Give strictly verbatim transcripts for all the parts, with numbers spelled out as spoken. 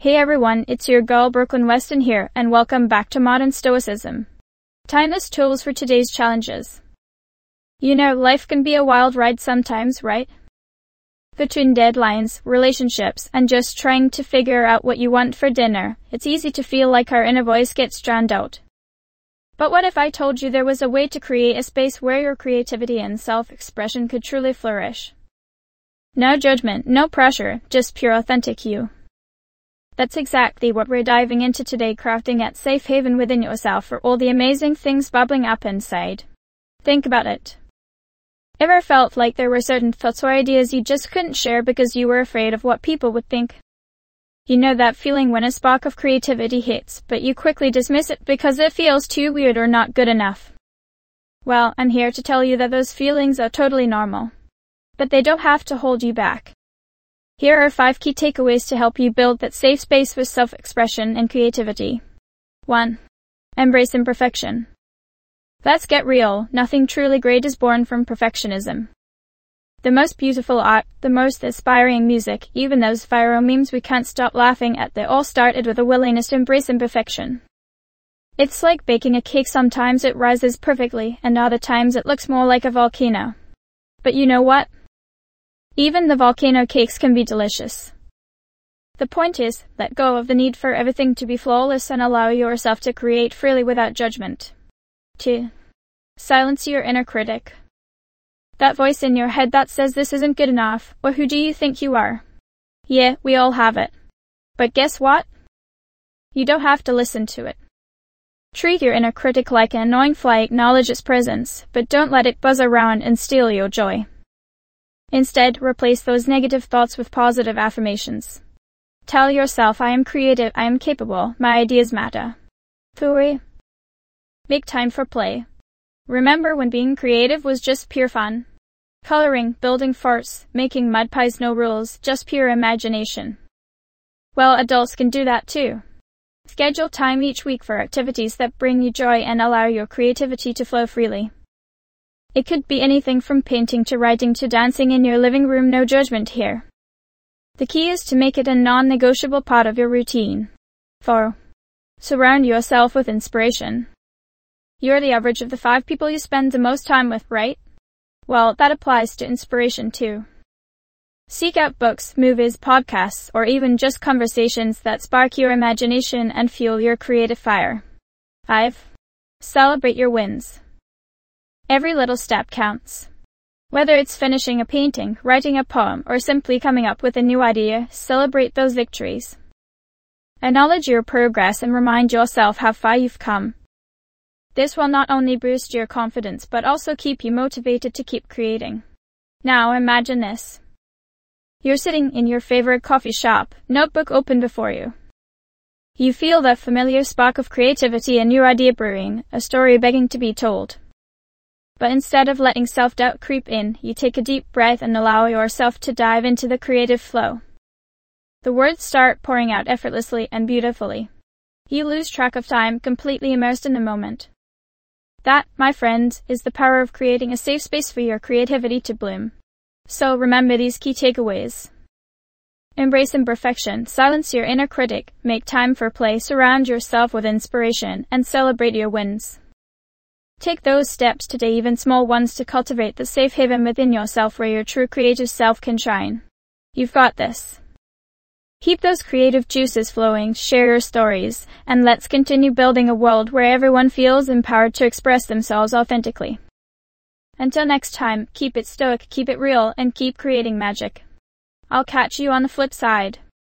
Hey everyone, it's your girl Brooklyn Weston here, and welcome back to Modern Stoicism. Timeless tools for today's challenges. You know, life can be a wild ride sometimes, right? Between deadlines, relationships, and just trying to figure out what you want for dinner, it's easy to feel like our inner voice gets drowned out. But what if I told you there was a way to create a space where your creativity and self-expression could truly flourish? No judgment, no pressure, just pure authentic you. That's exactly what we're diving into today, crafting that safe haven within yourself for all the amazing things bubbling up inside. Think about it. Ever felt like there were certain thoughts or ideas you just couldn't share because you were afraid of what people would think? You know that feeling when a spark of creativity hits, but you quickly dismiss it because it feels too weird or not good enough. Well, I'm here to tell you that those feelings are totally normal. But they don't have to hold you back. Here are five key takeaways to help you build that safe space for self-expression and creativity. one. Embrace imperfection. Let's get real, nothing truly great is born from perfectionism. The most beautiful art, the most inspiring music, even those viral memes we can't stop laughing at, they all started with a willingness to embrace imperfection. It's like baking a cake, sometimes it rises perfectly, and other times it looks more like a volcano. But you know what? Even the volcano cakes can be delicious. The point is, let go of the need for everything to be flawless and allow yourself to create freely without judgment. two. Silence your inner critic. That voice in your head that says this isn't good enough, or who do you think you are? Yeah, we all have it. But guess what? You don't have to listen to it. Treat your inner critic like an annoying fly, acknowledge its presence, but don't let it buzz around and steal your joy. Instead, replace those negative thoughts with positive affirmations. Tell yourself, I am creative, I am capable, my ideas matter. three. Make time for play. Remember when being creative was just pure fun? Coloring, building forts, making mud pies, no rules, just pure imagination. Well, adults can do that too. Schedule time each week for activities that bring you joy and allow your creativity to flow freely. It could be anything from painting to writing to dancing in your living room, no judgment here. The key is to make it a non-negotiable part of your routine. four. Surround yourself with inspiration. You're the average of the five people you spend the most time with, right? Well, that applies to inspiration too. Seek out books, movies, podcasts, or even just conversations that spark your imagination and fuel your creative fire. five. Celebrate your wins. Every little step counts. Whether it's finishing a painting, writing a poem, or simply coming up with a new idea, celebrate those victories. Acknowledge your progress and remind yourself how far you've come. This will not only boost your confidence but also keep you motivated to keep creating. Now imagine this. You're sitting in your favorite coffee shop, notebook open before you. You feel that familiar spark of creativity, a new idea brewing, a story begging to be told. But instead of letting self-doubt creep in, you take a deep breath and allow yourself to dive into the creative flow. The words start pouring out effortlessly and beautifully. You lose track of time, completely immersed in the moment. That, my friend, is the power of creating a safe space for your creativity to bloom. So remember these key takeaways. Embrace imperfection, silence your inner critic, make time for play, surround yourself with inspiration, and celebrate your wins. Take those steps today, even small ones, to cultivate the safe haven within yourself where your true creative self can shine. You've got this. Keep those creative juices flowing, share your stories, and let's continue building a world where everyone feels empowered to express themselves authentically. Until next time, keep it stoic, keep it real, and keep creating magic. I'll catch you on the flip side.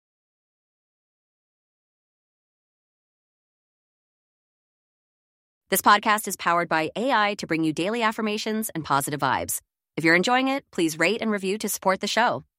This podcast is powered by A I to bring you daily affirmations and positive vibes. If you're enjoying it, please rate and review to support the show.